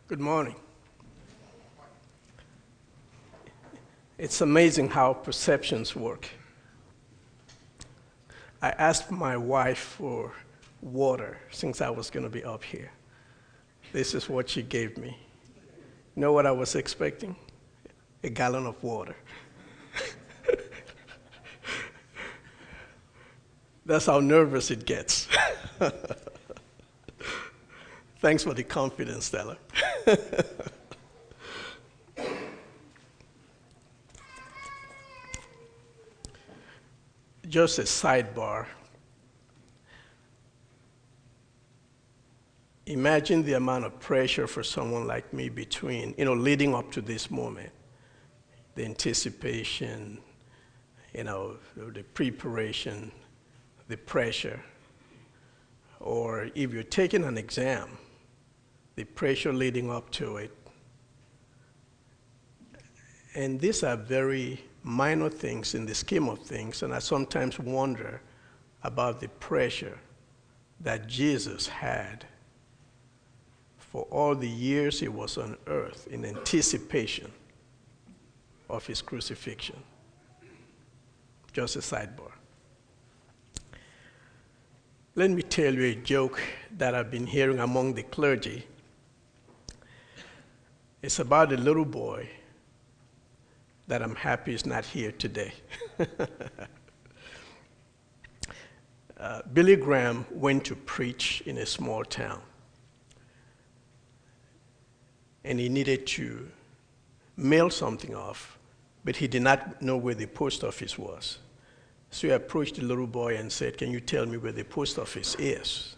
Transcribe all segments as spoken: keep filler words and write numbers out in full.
Good morning. It's amazing how perceptions work. I asked my wife for water since I was going to be up here. This is what she gave me. You know what I was expecting? A gallon of water. That's how nervous it gets. Thanks for the confidence, Stella. Just a sidebar. Imagine the amount of pressure for someone like me between, you know, leading up to this moment. The anticipation, you know, the preparation, the pressure. Or if you're taking an exam, the pressure leading up to it. And these are very minor things in the scheme of things, and I sometimes wonder about the pressure that Jesus had for all the years he was on earth in anticipation of his crucifixion. Just a sidebar. Let me tell you a joke that I've been hearing among the clergy. It's about a little boy that I'm happy is not here today. uh, Billy Graham went to preach in a small town, and he needed to mail something off, but he did not know where the post office was. So he approached the little boy and said, "Can you tell me where the post office is?"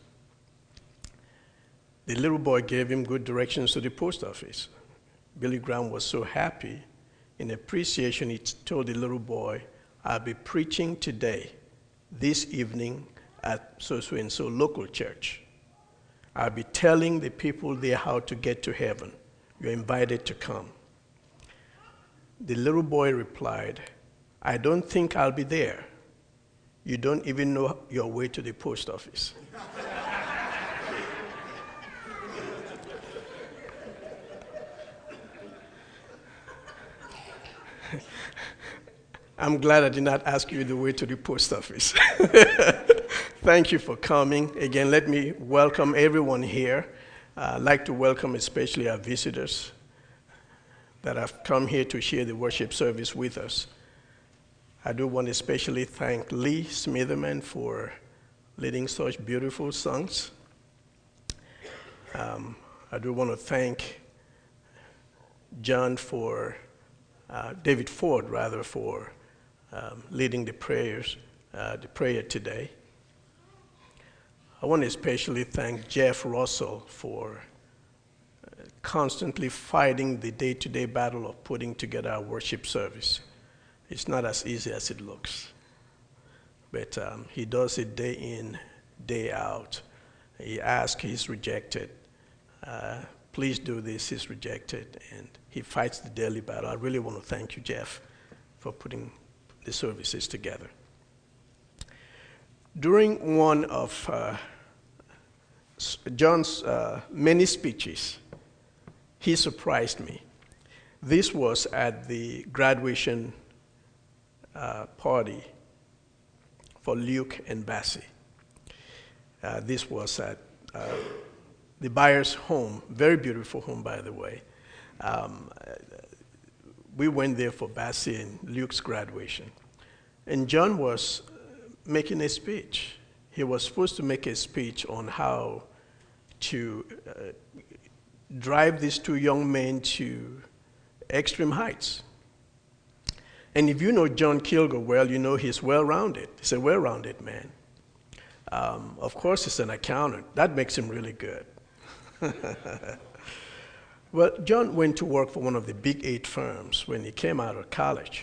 The little boy gave him good directions to the post office. Billy Graham was so happy. In appreciation, he told the little boy, "I'll be preaching today, this evening, at so-so and so local church. I'll be telling the people there how to get to heaven. You're invited to come." The little boy replied, "I don't think I'll be there. You don't even know your way to the post office." I'm glad I did not ask you the way to the post office. Thank you for coming. Again, let me welcome everyone here. Uh, I'd like to welcome especially our visitors that have come here to share the worship service with us. I do want to especially thank Lee Smitherman for leading such beautiful songs. Um, I do want to thank John for, uh, David Ford rather, for um, leading the prayers, uh, the prayer today. I want to especially thank Jeff Russell for uh, constantly fighting the day-to-day battle of putting together our worship service. It's not as easy as it looks, but um, he does it day in, day out. He asks, he's rejected. Uh, please do this, he's rejected, and he fights the daily battle. I really want to thank you, Jeff, for putting the services together. During one of uh, John's uh, many speeches, he surprised me. This was at the graduation uh, party for Luke and Bessie. Uh, this was at uh, the Byers' home, very beautiful home, by the way. Um, we went there for Bessie and Luke's graduation. And John was making a speech. He was supposed to make a speech on how to uh, drive these two young men to extreme heights. And if you know John Kilgore well, you know he's well-rounded. He's a well-rounded man. Um, of course, he's an accountant. That makes him really good. Well, John went to work for one of the big eight firms when he came out of college.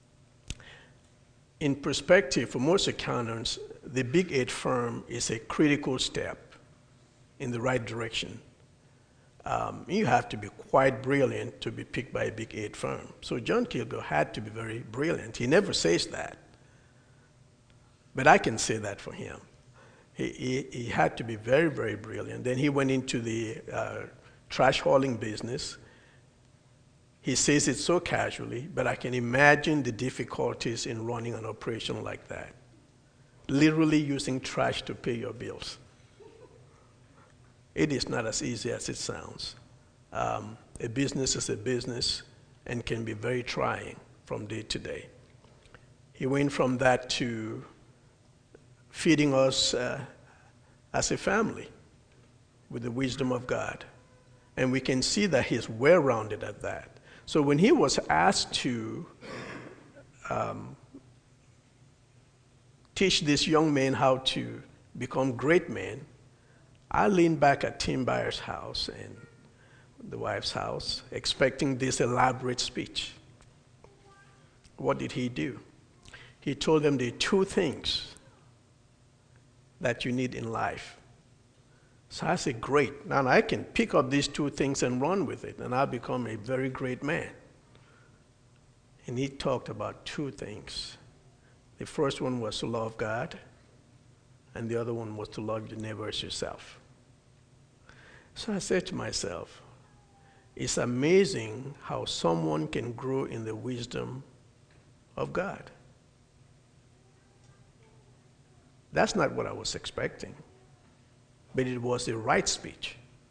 In perspective, for most accountants, the big eight firm is a critical step in the right direction. Um, you have to be quite brilliant to be picked by a big eight firm. So John Kilgore had to be very brilliant. He never says that, but I can say that for him. He, he, he had to be very, very brilliant. Then he went into the uh, trash hauling business. He says it so casually, but I can imagine the difficulties in running an operation like that. Literally using trash to pay your bills. It is not as easy as it sounds. Um, a business is a business and can be very trying from day to day. He went from that to feeding us uh, as a family with the wisdom of God. And we can see that he's well-rounded at that. So when he was asked to um, teach this young man how to become great men, I leaned back at Tim Byers' house and the wife's house, expecting this elaborate speech. What did he do? He told them there are two things that you need in life. So I said, great. Now I can pick up these two things and run with it, and I'll become a very great man. And he talked about two things. The first one was to love God, and the other one was to love your neighbor as yourself. So I said to myself, it's amazing how someone can grow in the wisdom of God. That's not what I was expecting, but it was the right speech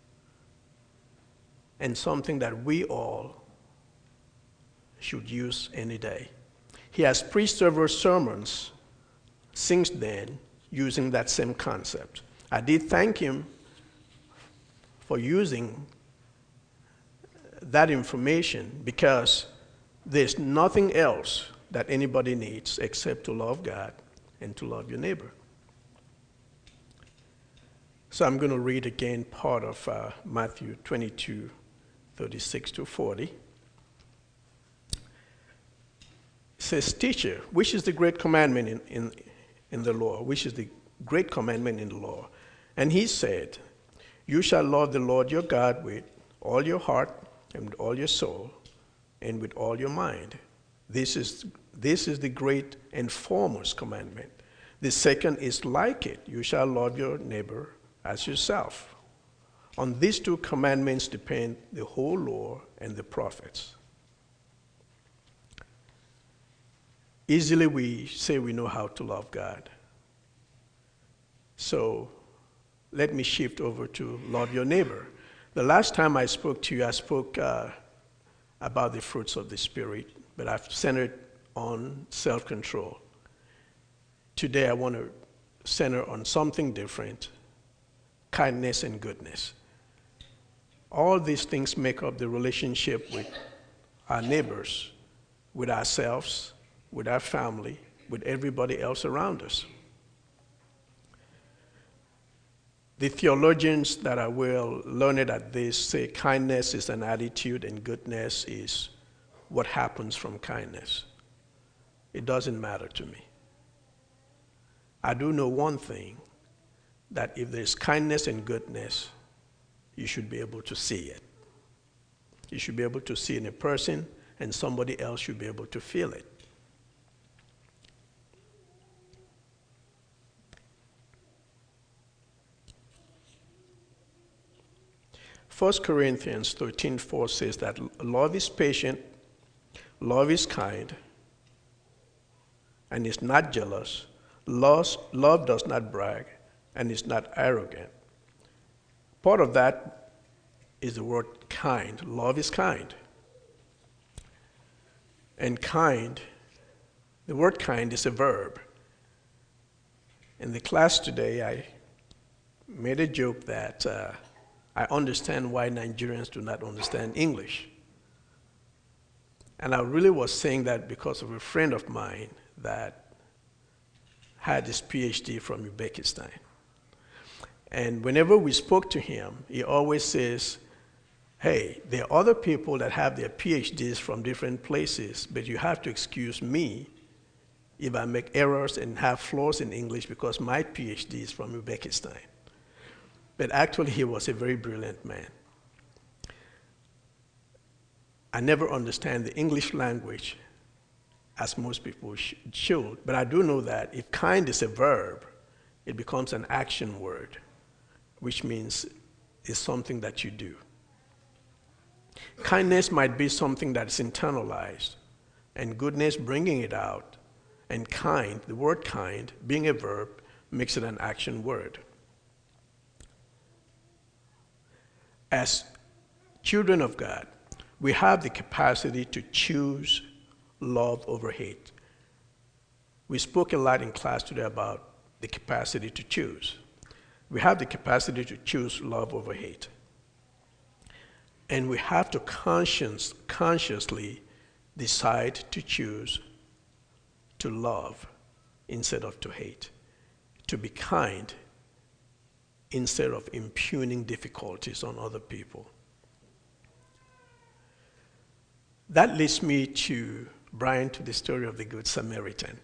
and something that we all should use any day. He has preached several sermons since then using that same concept. I did thank him for using that information because there's nothing else that anybody needs except to love God and to love your neighbor. So I'm going to read again part of uh, Matthew twenty-two, thirty-six to forty. It says, Teacher, which is the great commandment in, in, in the law? Which is the great commandment in the law? And he said, you shall love the Lord your God with all your heart and with all your soul and with all your mind. This is, this is the great and foremost commandment. The second is like it. You shall love your neighbor as yourself. On these two commandments depend the whole law and the prophets. Easily we say we know how to love God. So let me shift over to love your neighbor. The last time I spoke to you, I spoke uh, about the fruits of the Spirit, but I've centered on self-control. Today I want to center on something different, kindness and goodness. All these things make up the relationship with our neighbors, with ourselves, with our family, with everybody else around us. The theologians that are well learned at this say kindness is an attitude and goodness is what happens from kindness. It doesn't matter to me. I do know one thing, that if there's kindness and goodness, you should be able to see it. You should be able to see it in a person, and somebody else should be able to feel it. First Corinthians thirteen four says that love is patient, love is kind, and is not jealous. Love, love does not brag, and is not arrogant. Part of that is the word kind. Love is kind. And kind, the word kind is a verb. In the class today, I made a joke that uh, I understand why Nigerians do not understand English. And I really was saying that because of a friend of mine that had his P H D from Uzbekistan. And whenever we spoke to him, he always says, hey, there are other people that have their P H Ds from different places, but you have to excuse me if I make errors and have flaws in English because my P H D is from Uzbekistan. But actually, he was a very brilliant man. I never understand the English language as most people sh- should, but I do know that if kind is a verb, it becomes an action word, which means it's something that you do. Kindness might be something that's internalized, and goodness bringing it out, and kind, the word kind, being a verb, makes it an action word. As children of God, we have the capacity to choose love over hate. We spoke a lot in class today about the capacity to choose. We have the capacity to choose love over hate. And we have to conscious, consciously decide to choose to love instead of to hate, to be kind instead of impugning difficulties on other people. That leads me to, Brian, to the story of the Good Samaritan.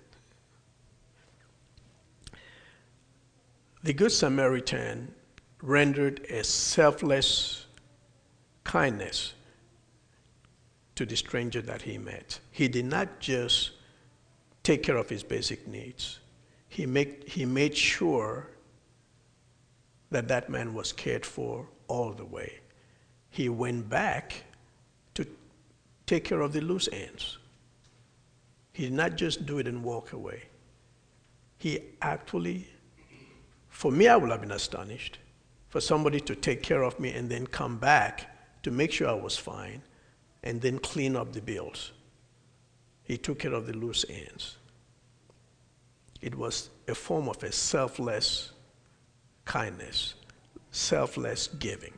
The Good Samaritan rendered a selfless kindness to the stranger that he met. He did not just take care of his basic needs. He, make, he made sure that that man was cared for all the way. He went back to take care of the loose ends. He did not just do it and walk away. He actually, for me, I would have been astonished for somebody to take care of me and then come back to make sure I was fine and then clean up the bills. He took care of the loose ends. It was a form of a selfless kindness, selfless giving.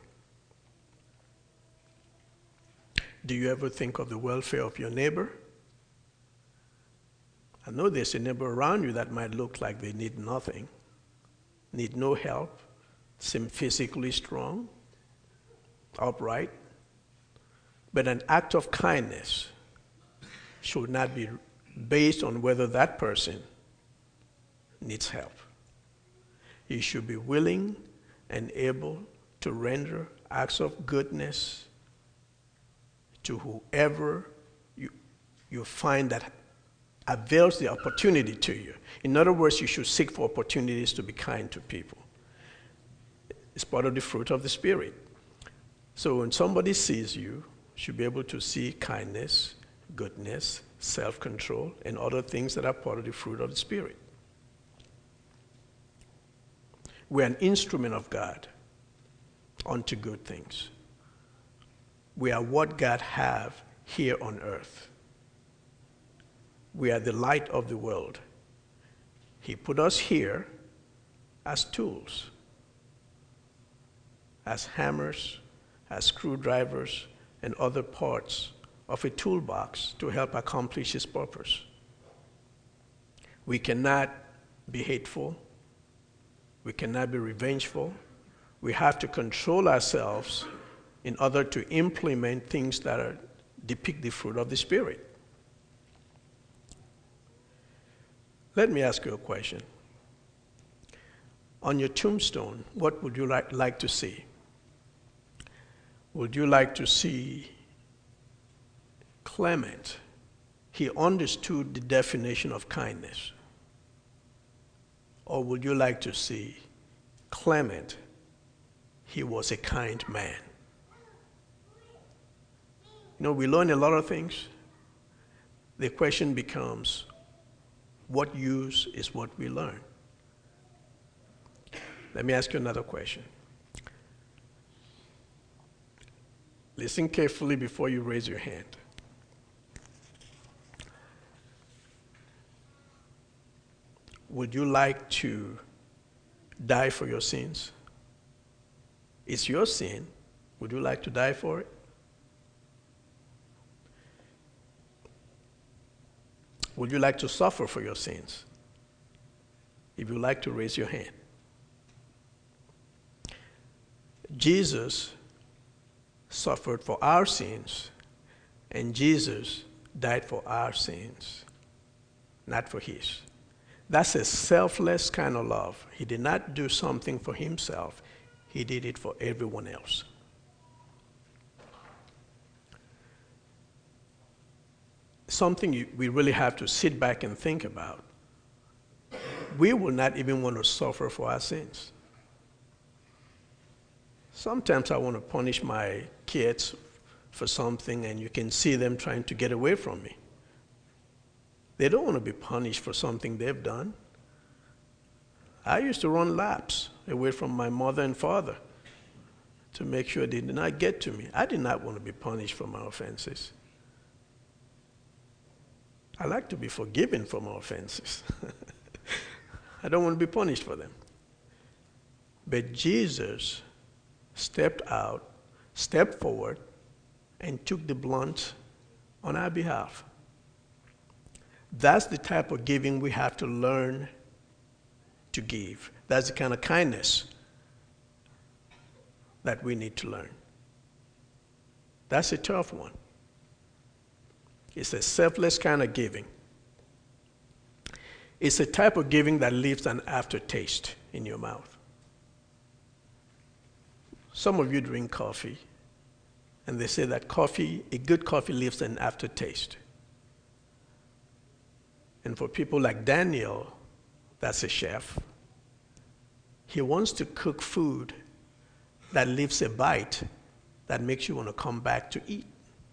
Do you ever think of the welfare of your neighbor? I know there's a neighbor around you that might look like they need nothing, need no help, seem physically strong, upright, but an act of kindness should not be based on whether that person needs help. You should be willing and able to render acts of goodness to whoever you, you find that avails the opportunity to you. In other words, you should seek for opportunities to be kind to people. It's part of the fruit of the Spirit. So when somebody sees you, you should be able to see kindness, goodness, self-control, and other things that are part of the fruit of the Spirit. We're an instrument of God unto good things. We are what God have here on earth. We are the light of the world. He put us here as tools, as hammers, as screwdrivers, and other parts of a toolbox to help accomplish His purpose. We cannot be hateful. We cannot be revengeful. We have to control ourselves in order to implement things that are, depict the fruit of the Spirit. Let me ask you a question. On your tombstone, what would you like, like to see? Would you like to see Clement? He understood the definition of kindness. Or would you like to see Clement? He was a kind man. You know, we learn a lot of things. The question becomes, what use is what we learn? Let me ask you another question. Listen carefully before you raise your hand. Would you like to die for your sins? It's your sin. Would you like to die for it? Would you like to suffer for your sins? If you like to raise your hand. Jesus suffered for our sins, and Jesus died for our sins, not for his. That's a selfless kind of love. He did not do something for himself. He did it for everyone else. Something you, we really have to sit back and think about. We will not even want to suffer for our sins. Sometimes I want to punish my kids for something and you can see them trying to get away from me. They don't want to be punished for something they've done. I used to run laps away from my mother and father to make sure they did not get to me. I did not want to be punished for my offenses. I like to be forgiven for my offenses. I don't want to be punished for them. But Jesus stepped out, stepped forward, and took the blunt on our behalf. That's the type of giving we have to learn to give. That's the kind of kindness that we need to learn. That's a tough one. It's a selfless kind of giving. It's a type of giving that leaves an aftertaste in your mouth. Some of you drink coffee, and they say that coffee, a good coffee leaves an aftertaste. And for people like Daniel, that's a chef, he wants to cook food that leaves a bite that makes you want to come back to eat.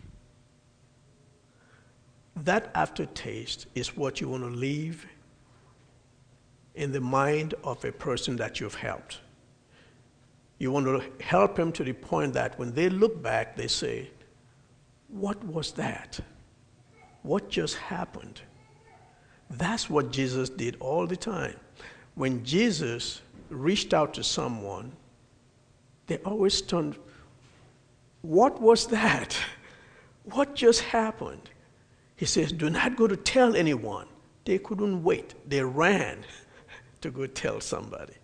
That aftertaste is what you want to leave in the mind of a person that you've helped. You want to help him to the point that when they look back, they say, what was that? What just happened? That's what Jesus did all the time. When Jesus reached out to someone, they always turned, what was that? What just happened? He says, do not go to tell anyone. They couldn't wait. They ran to go tell somebody.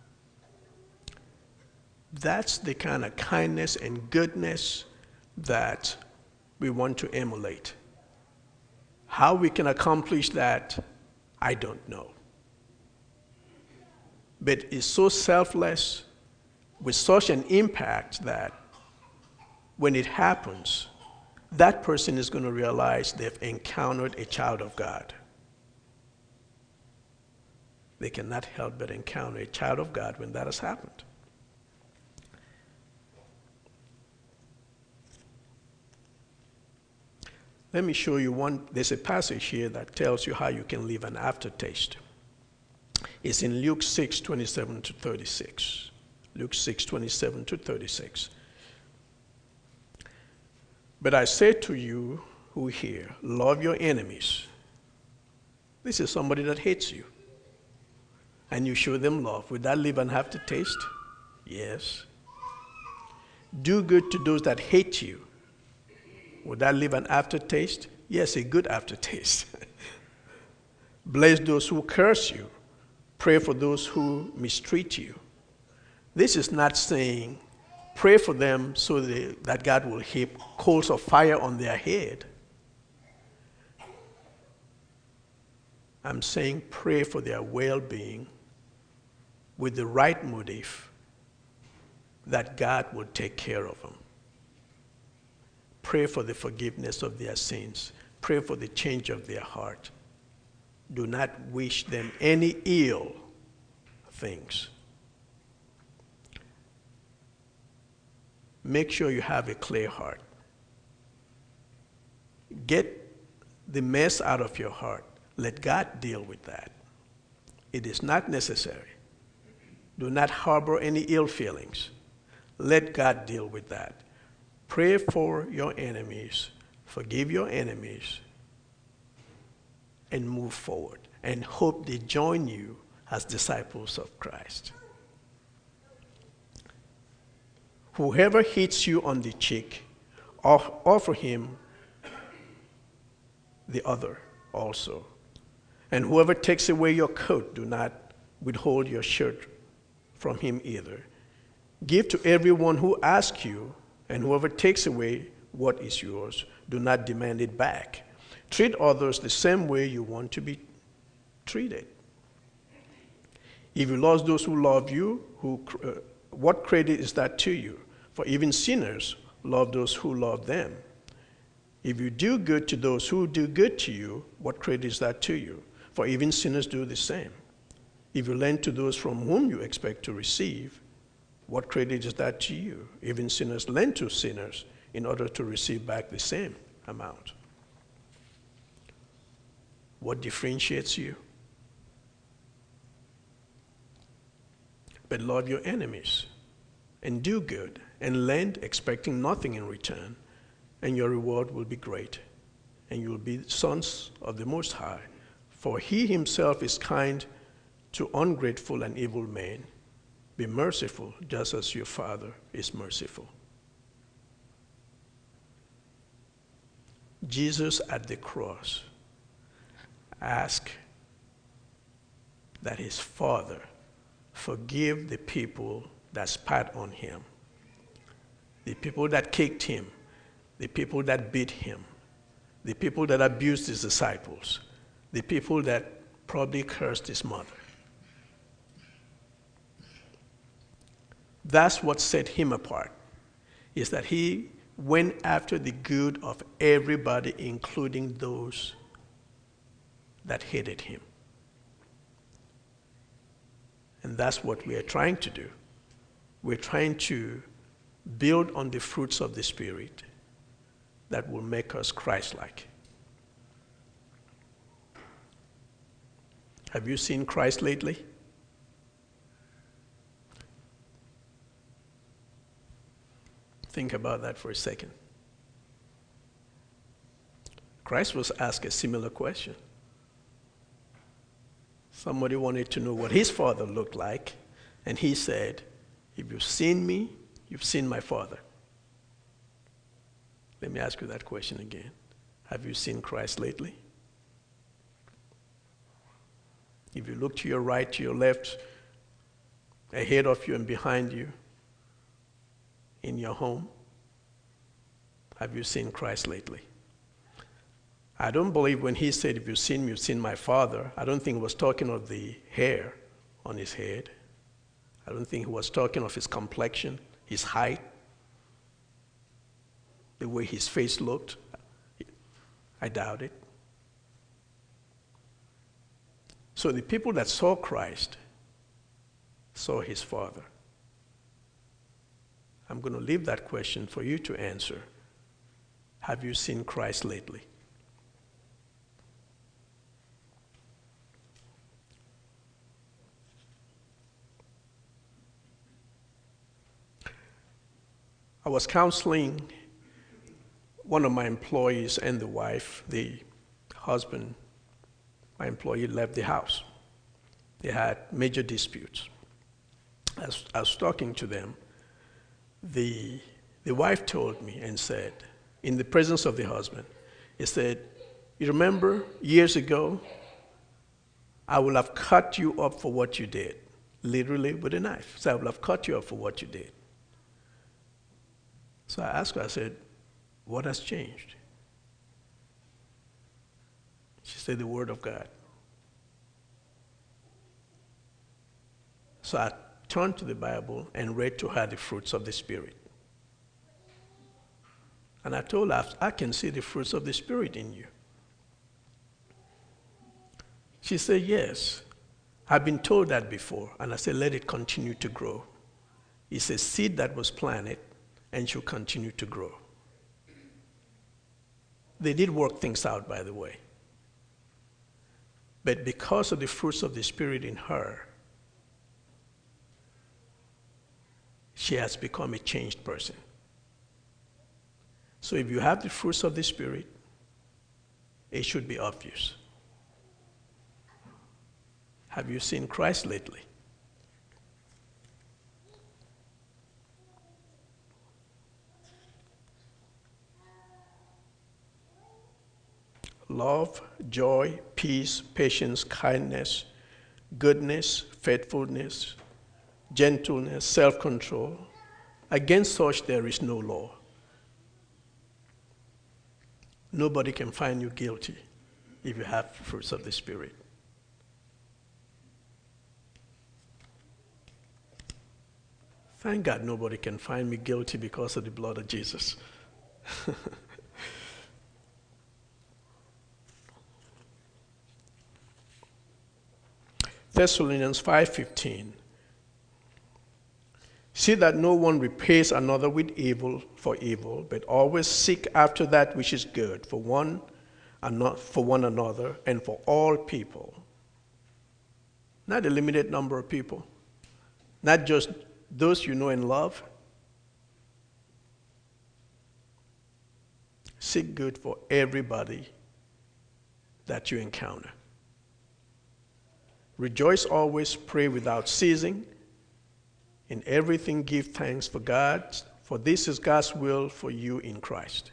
That's the kind of kindness and goodness that we want to emulate. How we can accomplish that, I don't know. But it's so selfless, with such an impact that when it happens, that person is going to realize they've encountered a child of God. They cannot help but encounter a child of God when that has happened. Let me show you one. There's a passage here that tells you how you can leave an aftertaste. It's in Luke six, twenty-seven to thirty-six. Luke six, twenty-seven to thirty-six. But I say to you who hear, love your enemies. This is somebody that hates you. And you show them love. Would that leave an aftertaste? Yes. Do good to those that hate you. Would that leave an aftertaste? Yes, a good aftertaste. Bless those who curse you. Pray for those who mistreat you. This is not saying pray for them so they, that God will heap coals of fire on their head. I'm saying pray for their well-being with the right motive that God will take care of them. Pray for the forgiveness of their sins. Pray for the change of their heart. Do not wish them any ill things. Make sure you have a clear heart. Get the mess out of your heart. Let God deal with that. It is not necessary. Do not harbor any ill feelings. Let God deal with that. Pray for your enemies, forgive your enemies, and move forward, and hope they join you as disciples of Christ. Whoever hits you on the cheek, offer him the other also. And whoever takes away your coat, do not withhold your shirt from him either. Give to everyone who asks you, and whoever takes away what is yours, do not demand it back. Treat others the same way you want to be treated. If you love those who love you, who, uh, what credit is that to you? For even sinners love those who love them. If you do good to those who do good to you, what credit is that to you? For even sinners do the same. If you lend to those from whom you expect to receive, what credit is that to you? Even sinners lend to sinners in order to receive back the same amount. What differentiates you? But love your enemies and do good and lend expecting nothing in return, and your reward will be great, and you will be sons of the Most High. For he himself is kind to ungrateful and evil men. Be merciful just as your Father is merciful. Jesus at the cross asked that his Father forgive the people that spat on him, the people that kicked him, the people that beat him, the people that abused his disciples, the people that probably cursed his mother. That's what set him apart, is that he went after the good of everybody, including those that hated him. And that's what we are trying to do. We're trying to build on the fruits of the Spirit that will make us Christ-like. Have you seen Christ lately? Think about that for a second. Christ was asked a similar question. Somebody wanted to know what his Father looked like, and he said, if you've seen me, you've seen my Father. Let me ask you that question again. Have you seen Christ lately? If you look to your right, to your left, ahead of you and behind you, in your home, have you seen Christ lately? I don't believe when he said, if you've seen me, you've seen my Father, I don't think he was talking of the hair on his head. I don't think he was talking of his complexion, his height, the way his face looked. I doubt it. So the people that saw Christ saw his Father. I'm going to leave that question for you to answer. Have you seen Christ lately? I was counseling one of my employees and the wife. The husband, my employee, left the house. They had major disputes. As I was talking to them, the, the wife told me and said, in the presence of the husband, he said, you remember years ago, I will have cut you up for what you did, literally with a knife. So I will have cut you up for what you did. So I asked her, I said, what has changed? She said, the Word of God. So I turned to the Bible and read to her the fruits of the Spirit. And I told her, I can see the fruits of the Spirit in you. She said, yes. I've been told that before. And I said, let it continue to grow. It's a seed that was planted and should continue to grow. They did work things out, by the way. But because of the fruits of the Spirit in her, she has become a changed person. So if you have the fruits of the Spirit, it should be obvious. Have you seen Christ lately? Love, joy, peace, patience, kindness, goodness, faithfulness, gentleness, self-control. Against such there is no law. Nobody can find you guilty if you have fruits of the Spirit. Thank God nobody can find me guilty because of the blood of Jesus. Thessalonians five fifteen See that no one repays another with evil for evil, but always seek after that which is good for one and not for one another and for all people. Not a limited number of people, not just those you know and love. Seek good for everybody that you encounter. Rejoice always, pray without ceasing. In everything give thanks for God, for this is God's will for you in Christ.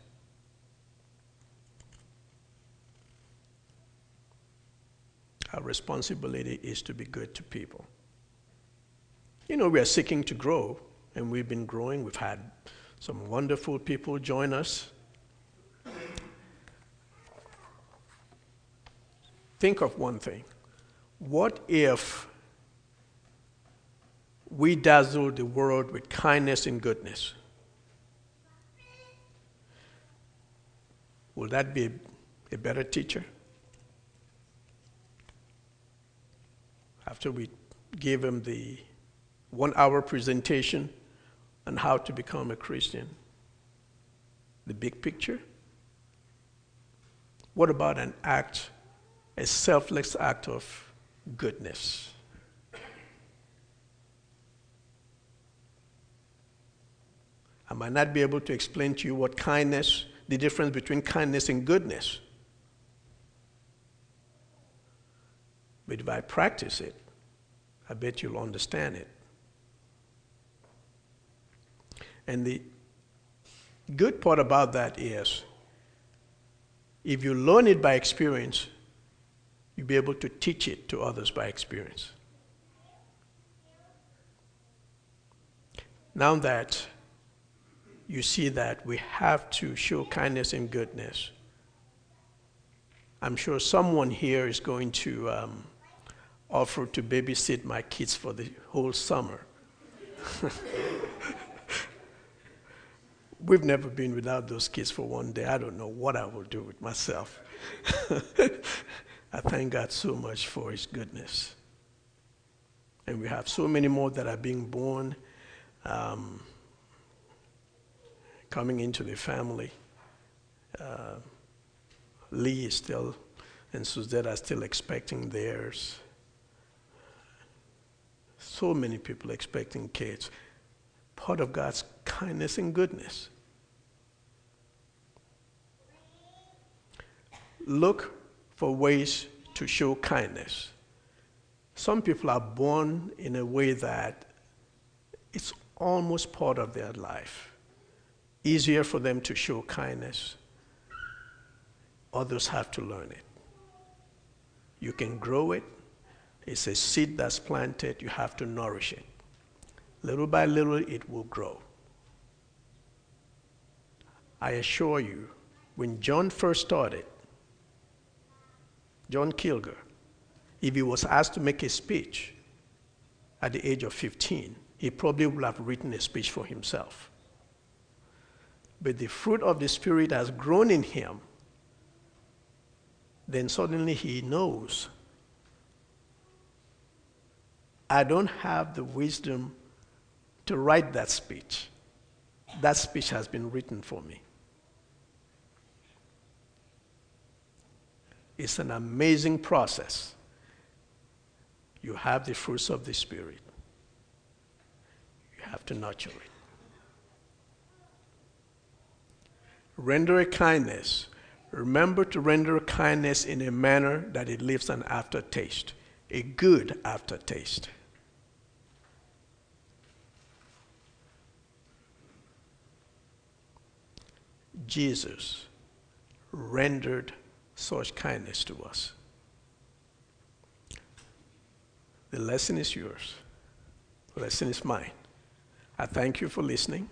Our responsibility is to be good to people. You know, we are seeking to grow, and we've been growing. We've had some wonderful people join us. Think of one thing. What if we dazzle the world with kindness and goodness? Will that be a better teacher? After we gave him the one-hour presentation on how to become a Christian, the big picture? What about an act, a selfless act of goodness? I might not be able to explain to you what kindness, the difference between kindness and goodness. But if I practice it, I bet you'll understand it. And the good part about that is, if you learn it by experience, you'll be able to teach it to others by experience. Now that you see that we have to show kindness and goodness, I'm sure someone here is going to um, offer to babysit my kids for the whole summer. We've never been without those kids for one day. I don't know what I will do with myself. I thank God so much for his goodness. And we have so many more that are being born, um, coming into the family. Uh, Lee is still, and Suzette are still expecting theirs. So many people expecting kids. Part of God's kindness and goodness. Look for ways to show kindness. Some people are born in a way that it's almost part of their life. Easier for them to show kindness. Others have to learn it. You can grow it. It's a seed that's planted. You have to nourish it. Little by little, it will grow. I assure you, when John first started, John Kilger, if he was asked to make a speech at the age of fifteen, he probably would have written a speech for himself. But the fruit of the Spirit has grown in him. Then suddenly he knows, I don't have the wisdom to write that speech. That speech has been written for me. It's an amazing process. You have the fruits of the Spirit. You have to nurture it. Render a kindness. Remember to render kindness in a manner that it leaves an aftertaste, a good aftertaste. Jesus rendered such kindness to us. The lesson is yours. The lesson is mine. I thank you for listening.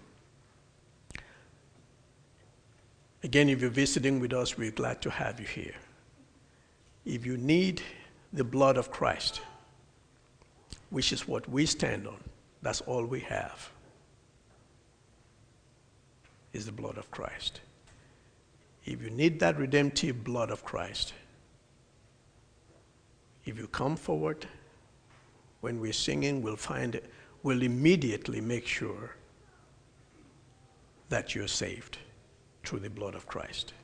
Again, if you're visiting with us, we're glad to have you here. If you need the blood of Christ, which is what we stand on, that's all we have, is the blood of Christ. If you need that redemptive blood of Christ, if you come forward, when we're singing, we'll find will immediately make sure that you're saved through the blood of Christ.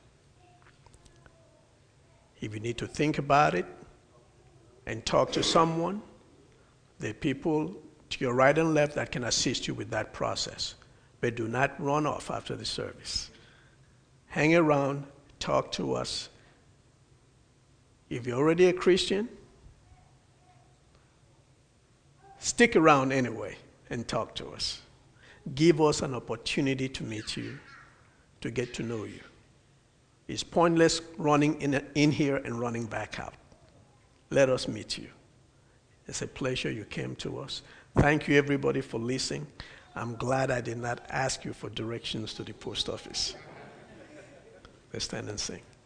If you need to think about it and talk to someone, there are people to your right and left that can assist you with that process. But do not run off after the service. Hang around, talk to us. If you're already a Christian, stick around anyway and talk to us. Give us an opportunity to meet you, to get to know you. It's pointless running in, in here and running back out. Let us meet you. It's a pleasure you came to us. Thank you, everybody, for listening. I'm glad I did not ask you for directions to the post office. Let's stand and sing.